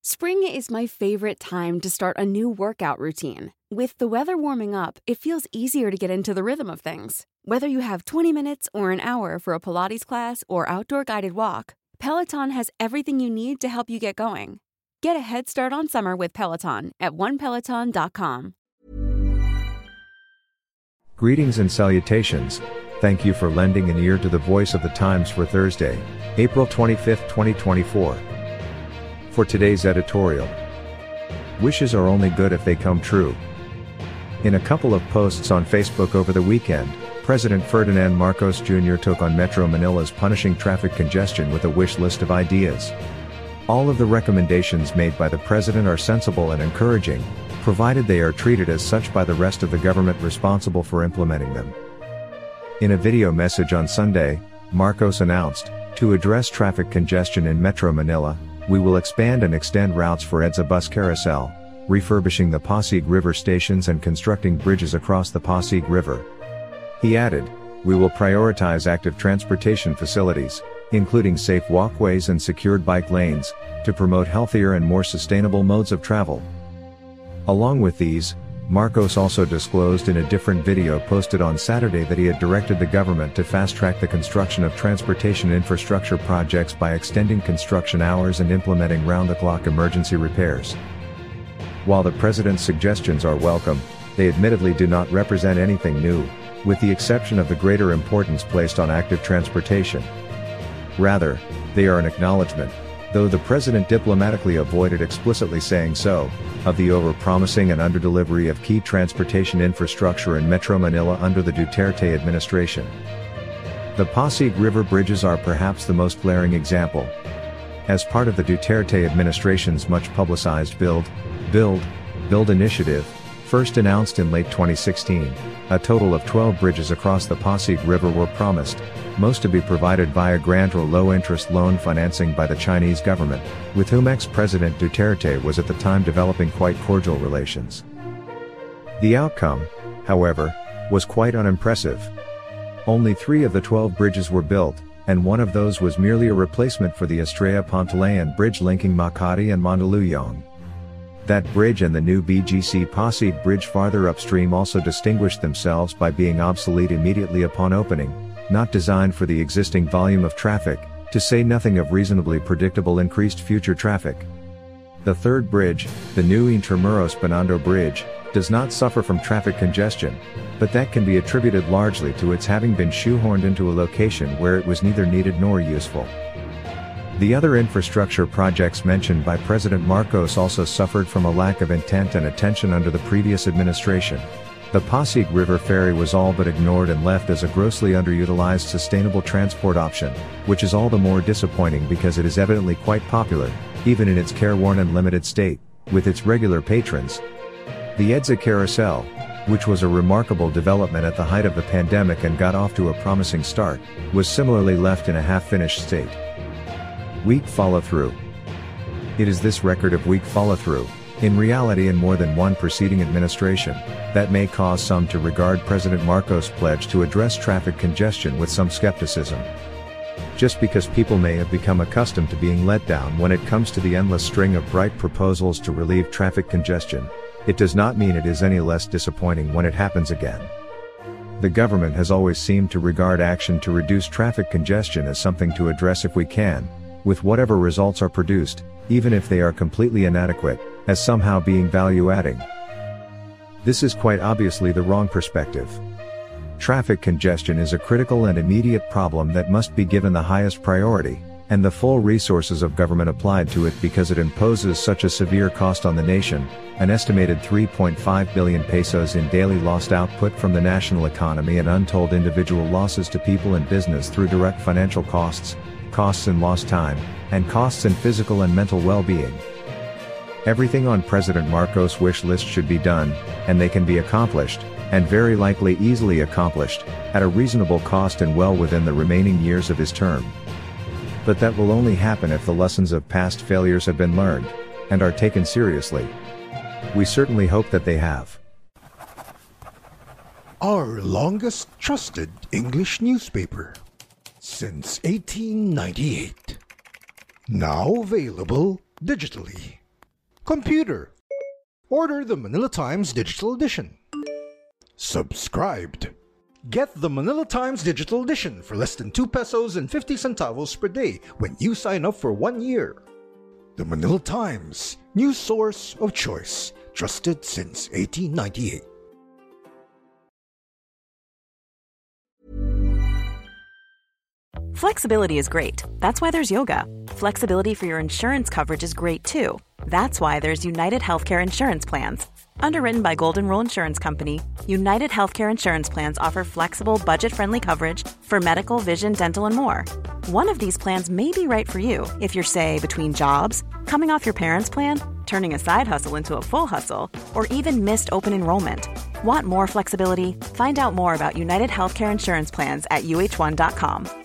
Spring is my favorite time to start a new workout routine. With the weather warming up, it feels easier to get into the rhythm of things. Whether you have 20 minutes or an hour for a Pilates class or outdoor guided walk, Peloton has everything you need to help you get going. Get a head start on summer with Peloton at onepeloton.com. Greetings and salutations. Thank you for lending an ear to the voice of the times for Thursday, April 25, 2024. For today's editorial, wishes are only good if they come true. In a couple of posts on Facebook over the weekend, President Ferdinand Marcos Jr. took on Metro Manila's punishing traffic congestion with a wish list of ideas. All of the recommendations made by the president are sensible and encouraging, provided they are treated as such by the rest of the government responsible for implementing them. In a video message on Sunday, Marcos announced, to address traffic congestion in Metro Manila, we will expand and extend routes for EDSA bus carousel, refurbishing the Pasig River stations and constructing bridges across the Pasig River. He added, we will prioritize active transportation facilities, including safe walkways and secured bike lanes, to promote healthier and more sustainable modes of travel. Along with these, Marcos also disclosed in a different video posted on Saturday that he had directed the government to fast-track the construction of transportation infrastructure projects by extending construction hours and implementing round-the-clock emergency repairs. While the president's suggestions are welcome, they admittedly do not represent anything new, with the exception of the greater importance placed on active transportation. Rather, they are an acknowledgement, though the president diplomatically avoided explicitly saying so, of the over-promising and under-delivery of key transportation infrastructure in Metro Manila under the Duterte administration. The Pasig River bridges are perhaps the most glaring example. As part of the Duterte administration's much-publicized Build initiative, first announced in late 2016, a total of 12 bridges across the Pasig River were promised, most to be provided via grant or low-interest loan financing by the Chinese government, with whom ex-President Duterte was at the time developing quite cordial relations. The outcome, however, was quite unimpressive. Only 3 of the 12 bridges were built, and one of those was merely a replacement for the Estrella Pantaleon bridge linking Makati and Mandaluyong. That bridge and the new BGC Pasig Bridge farther upstream also distinguished themselves by being obsolete immediately upon opening, not designed for the existing volume of traffic, to say nothing of reasonably predictable increased future traffic. The third bridge, the new Intramuros Binondo Bridge, does not suffer from traffic congestion, but that can be attributed largely to its having been shoehorned into a location where it was neither needed nor useful. The other infrastructure projects mentioned by President Marcos also suffered from a lack of intent and attention under the previous administration. The Pasig River ferry was all but ignored and left as a grossly underutilized sustainable transport option, which is all the more disappointing because it is evidently quite popular, even in its careworn and limited state, with its regular patrons. The EDSA carousel, which was a remarkable development at the height of the pandemic and got off to a promising start, was similarly left in a half-finished state. Weak follow-through. It is this record of weak follow-through, in reality in more than one preceding administration, that may cause some to regard President Marcos' pledge to address traffic congestion with some skepticism. Just because people may have become accustomed to being let down when it comes to the endless string of bright proposals to relieve traffic congestion, it does not mean it is any less disappointing when it happens again. The government has always seemed to regard action to reduce traffic congestion as something to address if we can, with whatever results are produced, even if they are completely inadequate, as somehow being value-adding. This is quite obviously the wrong perspective. Traffic congestion is a critical and immediate problem that must be given the highest priority, and the full resources of government applied to it because it imposes such a severe cost on the nation, an estimated 3.5 billion pesos in daily lost output from the national economy and untold individual losses to people and business through direct financial costs in lost time, and costs in physical and mental well-being. Everything on President Marcos' wish list should be done, and they can be accomplished, and very likely easily accomplished, at a reasonable cost and well within the remaining years of his term. But that will only happen if the lessons of past failures have been learned, and are taken seriously. We certainly hope that they have. Our longest trusted English newspaper since 1898. Now available digitally. Computer. Order the Manila Times Digital Edition. Subscribed. Get the Manila Times Digital Edition for less than 2 pesos and 50 centavos per day when you sign up for 1 year. The Manila Times, news source of choice, trusted since 1898. Flexibility is great. That's why there's yoga. Flexibility for your insurance coverage is great too. That's why there's United Healthcare Insurance Plans. Underwritten by Golden Rule Insurance Company, United Healthcare Insurance Plans offer flexible, budget-friendly coverage for medical, vision, dental, and more. One of these plans may be right for you if you're, say, between jobs, coming off your parents' plan, turning a side hustle into a full hustle, or even missed open enrollment. Want more flexibility? Find out more about United Healthcare Insurance Plans at uh1.com.